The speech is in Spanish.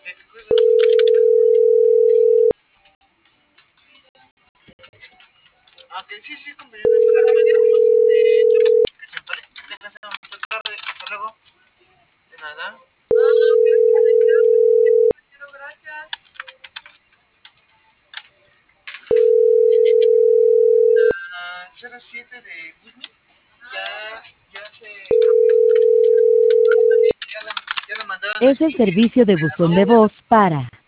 Ok, sí, sí, conveniente para que se vale. Que tengas una bonita tarde. Hasta luego. De nada. Gracias. 07 de Whitney. Ya se. Ya la mandaron Es el servicio de buzón de voz para